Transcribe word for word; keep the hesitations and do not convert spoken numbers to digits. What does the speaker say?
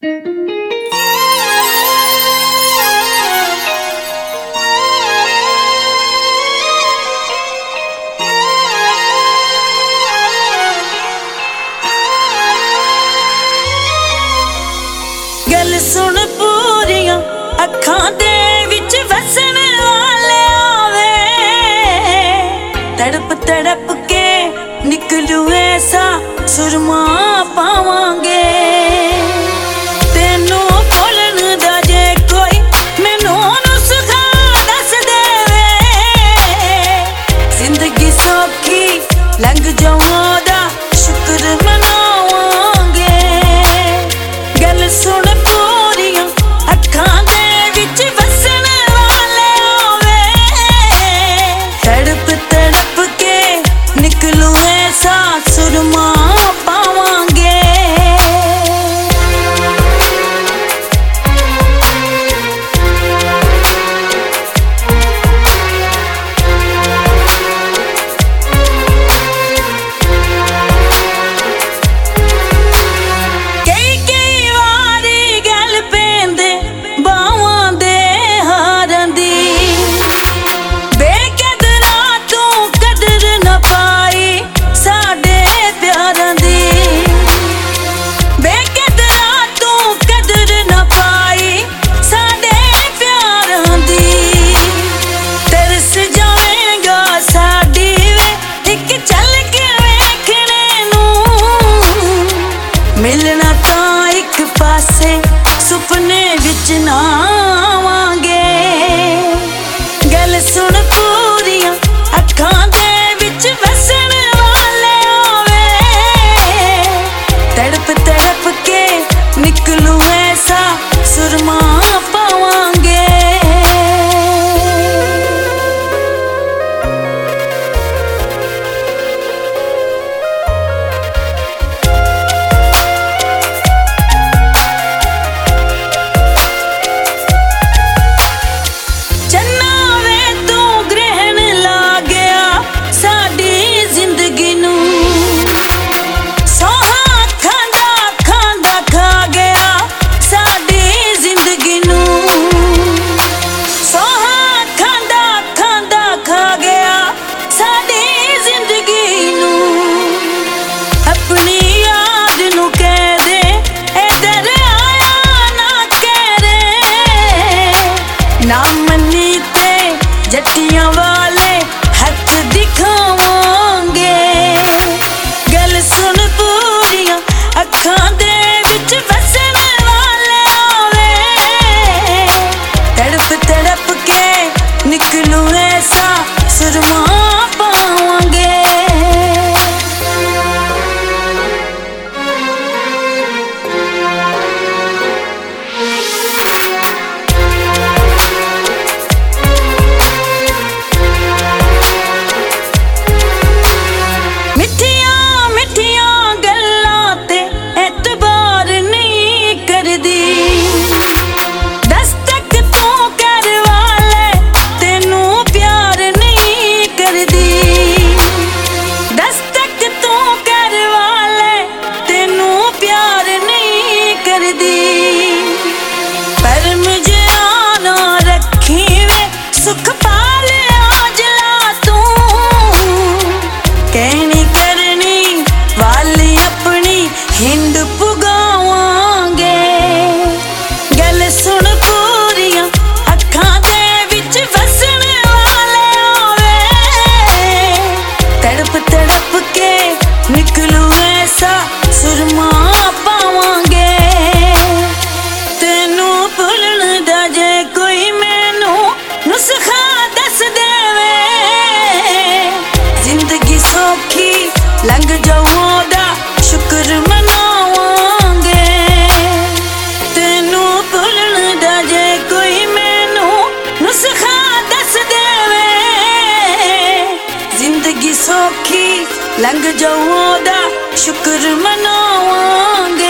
गल सुन पूरियां अखां दे विच वसन वाले आवे, तड़प तड़प के निकलू ऐसा सुरमा पावांगे। तेनू बोलन दा जे कोई मैनू नुस्खा दस देवे, जिंदगी सौखी लंघ जाऊं दा शुक्र मनावांगे। गल सुन पूरियां अखां दे विच वसन वाले आवे, तड़प तड़प के निकलू ऐसा सुरमा पावांगे। कई कई वारी गल पेंदे बावां दे हारां दी, बेकदरा तू कदर न पाई साडे प्यारां दी। बेकदरा तू कदर न पाई साडे प्यारां दी। तरस जावेगा साडी वे इक चल के वेखणे नूं, मिलना तां इक पासे सुपने विच ना आवांगे। गल सुन पूरियां अखां दे विच वसन वाले आवे, तड़प तड़प के निकलू ऐसा सुरमा पावांगे। चन्ना वे तू ग्रहण ला गया साडी जिंदगी नूं, सोहा खांदा खांदा खा गया साडी जिंदगी नूं। सोहा खांदा खांदा खा गया साडी जिंदगी नूं। अपनी याद नू कह दे इधर आया ना करे, ना मन्नी ते जट्टियां वाले हथ दिखावांगे। गल सुन पूरियां अखां दे विच वसन वाले आवे, तड़प तड़प के निकलू ऐसा सुरमा पावांगे। मिठियां मिठियां गल्लां ते एतबार नहीं करदी, दस्तक तू कर वाले तेनू प्यार नहीं करदी। दस्तक तू कर वाले तेनू प्यार नहीं करदी। पर मुझे आना रखी वे सुख पाले आजला तू, कहनी करनी वाली अपनी हिंद पुगावांगे। गल सुन पूरियां अखां दे विच वसन वाले आवे, तड़प तड़प के निकलू ऐसा सुरमा पावांगे। तेनू भुलन दा जे कोई मैनू नुस्खा दस देवे, जिंदगी सौखी लंघ जाऊं दा शुक्र मनावांगे। तेनू भुलन दा जे कोई मैनू नुस्खा दस देवे, जिंदगी सौखी लंघ जाऊं दा शुक्र मनावांगे।